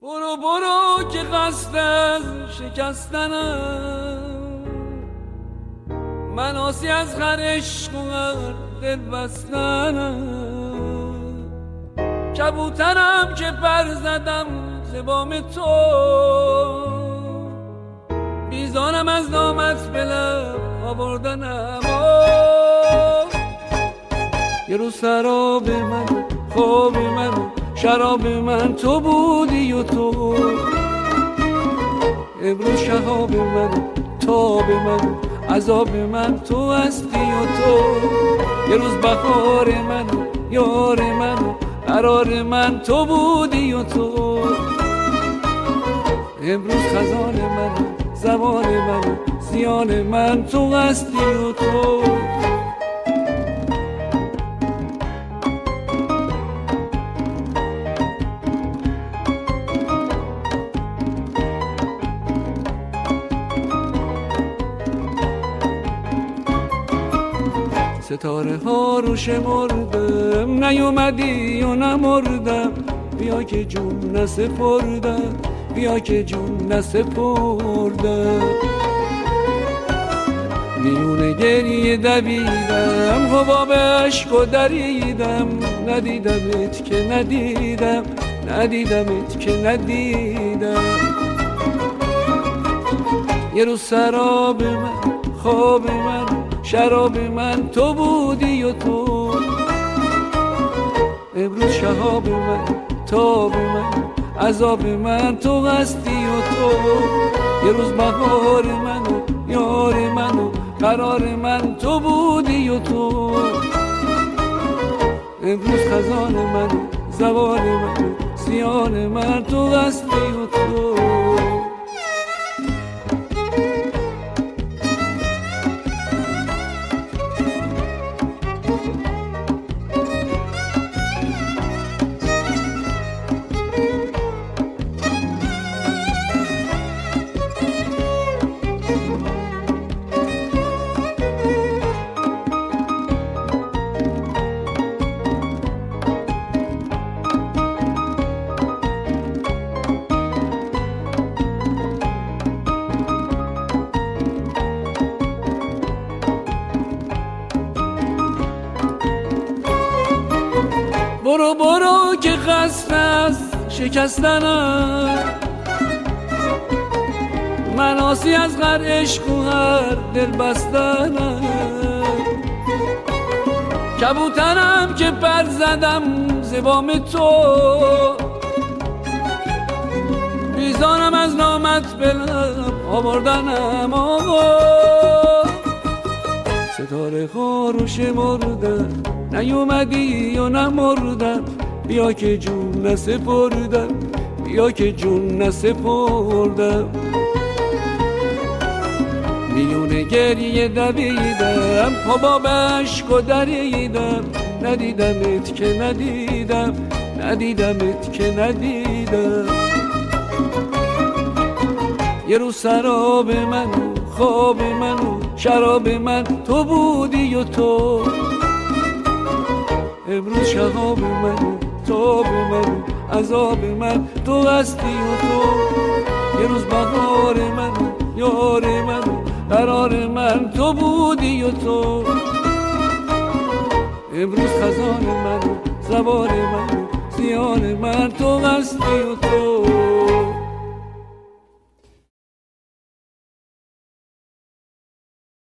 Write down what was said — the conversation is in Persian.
برو برو که قصد از شکستنم، من آسی از هر عشق و هر دل بستنم، کبوترم که پر زدم ز بام تو، بیزانم از نامت به لب آوردنم. یه روز سراب من، خواب من، شراب من تو بودی و تو، امروز شهاب من، تاب من، عذاب من تو هستی و تو. یه روز بهار من، یار من، قرار من تو بودی و تو، امروز خزان من، زمان من، زیان من تو هستی و تو. ستاره ها رو شمردم، نیومدی و نمردم، بیا که جون نسپردم، بیا که جون نسپردم. میون گریه دویدم، حباب عشق و دریدم، ندیدمت که ندیدم، ندیدمت که ندیدم. یه روز سراب من، خواب من، شراب من تو بودی و تو، امروز شهاب من، تاب من، عذاب من تو هستی و تو. یه روز بهار من و یار من و قرار من تو بودی و تو، امروز خزان من، زوال من، زیان من تو هستی و تو. برو برو که قصد از شکستنم، من آسی از هر عشق و هر دل بستنم، کبوترم که پر زدم ز بام تو، بیزارم از نامت به لب آوردنم. ستاره ها رو شمردم، نیومدی و نمردم، بیا که جون نسپردم، بیا که جون نسپردم. میون گریه دویدم، حباب عشق و دریدم، ندیدمت که ندیدم، ندیدمت که ندیدم. یه روز سراب من، خواب من و شراب من تو بودی و تو، امروز شهاب من، تاب من، عذاب من تو هستی و تو. یه روز بهار من، یار من، قرار من تو بودی و تو، امروز خزان من، زوال من، زیان من تو هستی و تو.